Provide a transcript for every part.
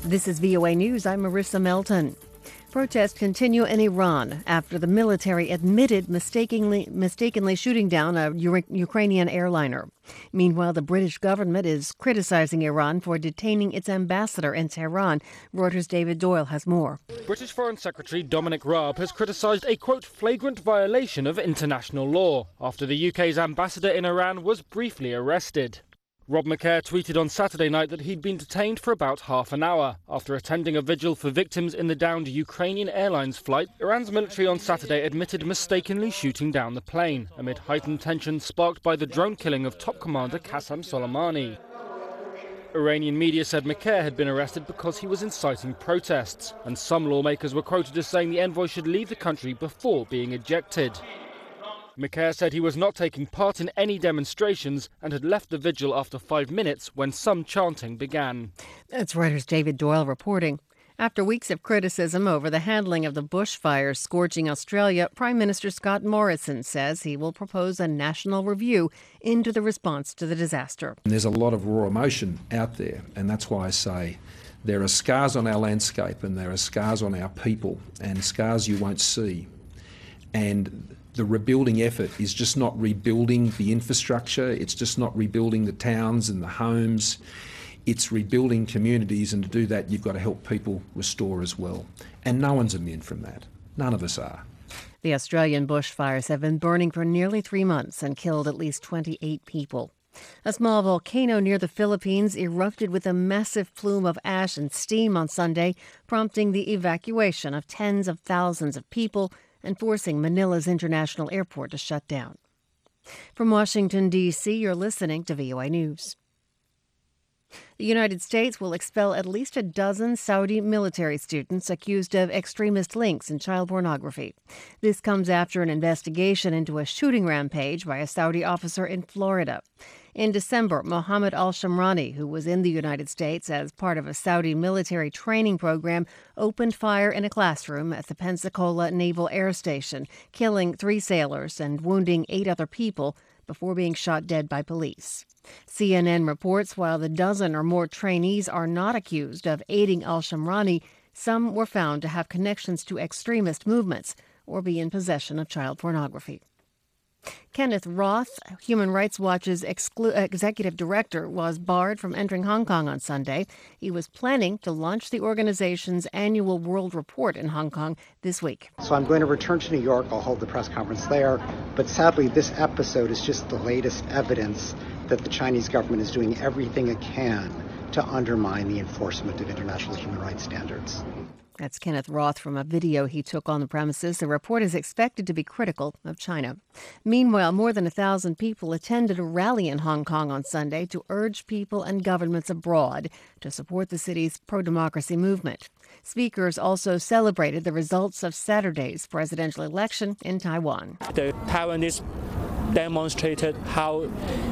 This is VOA News. I'm Marissa Melton. Protests continue in Iran after the military admitted mistakenly shooting down a Ukrainian airliner. Meanwhile, the British government is criticizing Iran for detaining its ambassador in Tehran. Reuters' David Doyle has more. British Foreign Secretary Dominic Raab has criticised a, quote, flagrant violation of international law after the UK's ambassador in Iran was briefly arrested. Rob McCare tweeted on Saturday night that he'd been detained for about half an hour after attending a vigil for victims in the downed Ukrainian Airlines flight. Iran's military on Saturday admitted mistakenly shooting down the plane amid heightened tension sparked by the drone killing of top commander Qasem Soleimani. Iranian media said McCare had been arrested because he was inciting protests, and some lawmakers were quoted as saying the envoy should leave the country before being ejected. McCare said he was not taking part in any demonstrations and had left the vigil after 5 minutes when some chanting began. That's Reuters' David Doyle reporting. After weeks of criticism over the handling of the bushfires scorching Australia, Prime Minister Scott Morrison says he will propose a national review into the response to the disaster. There's a lot of raw emotion out there, and that's why I say there are scars on our landscape and there are scars on our people and scars you won't see. And the rebuilding effort is just not rebuilding the infrastructure, it's just not rebuilding the towns and the homes, it's rebuilding communities, and to do that you've got to help people restore as well. And no one's immune from that. None of us are. The Australian bushfires have been burning for nearly 3 months and killed at least 28 people. A small volcano near the Philippines erupted with a massive plume of ash and steam on Sunday, prompting the evacuation of tens of thousands of people and forcing Manila's international airport to shut down. From Washington, D.C., you're listening to VOA News. The United States will expel at least a dozen Saudi military students accused of extremist links in child pornography. This comes after an investigation into a shooting rampage by a Saudi officer in Florida. In December, Mohammed al-Shamrani, who was in the United States as part of a Saudi military training program, opened fire in a classroom at the Pensacola Naval Air Station, killing 3 sailors and wounding 8 other people before being shot dead by police. CNN reports while the dozen or more trainees are not accused of aiding al-Shamrani, some were found to have connections to extremist movements or be in possession of child pornography. Kenneth Roth, Human Rights Watch's executive director, was barred from entering Hong Kong on Sunday. He was planning to launch the organization's annual World Report in Hong Kong this week. So I'm going to return to New York. I'll hold the press conference there. But sadly, this episode is just the latest evidence that the Chinese government is doing everything it can to undermine the enforcement of international human rights standards. That's Kenneth Roth from a video he took on the premises. The report is expected to be critical of China. Meanwhile, more than 1,000 people attended a rally in Hong Kong on Sunday to urge people and governments abroad to support the city's pro-democracy movement. Speakers also celebrated the results of Saturday's presidential election in Taiwan. The Taiwanese demonstrated how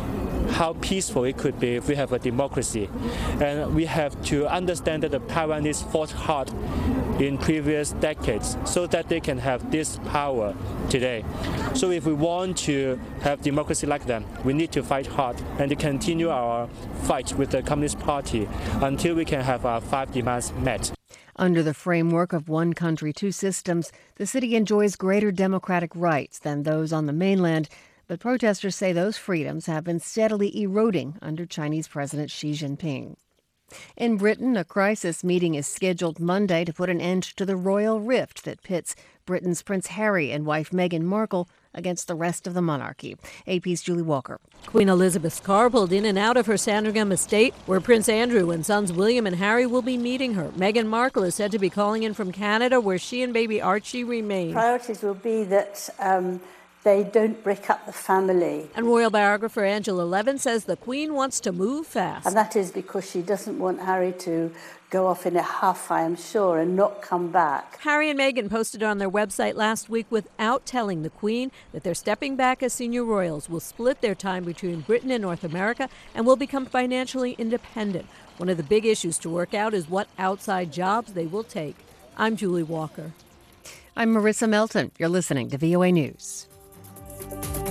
peaceful it could be if we have a democracy. And we have to understand that the Taiwanese fought hard in previous decades so that they can have this power today. So if we want to have democracy like them, we need to fight hard and to continue our fight with the Communist Party until we can have our 5 demands met. Under the framework of one country, 2 systems, the city enjoys greater democratic rights than those on the mainland. But protesters say those freedoms have been steadily eroding under Chinese President Xi Jinping. In Britain, a crisis meeting is scheduled Monday to put an end to the royal rift that pits Britain's Prince Harry and wife Meghan Markle against the rest of the monarchy. AP's Julie Walker. Queen Elizabeth's car pulled in and out of her Sandringham estate, where Prince Andrew and sons William and Harry will be meeting her. Meghan Markle is said to be calling in from Canada, where she and baby Archie remain. Priorities will be that they don't break up the family. And royal biographer Angela Levin says the Queen wants to move fast. And that is because she doesn't want Harry to go off in a huff, I am sure, and not come back. Harry and Meghan posted on their website last week without telling the Queen that they're stepping back as senior royals, will split their time between Britain and North America, and will become financially independent. One of the big issues to work out is what outside jobs they will take. I'm Julie Walker. I'm Marissa Melton. You're listening to VOA News.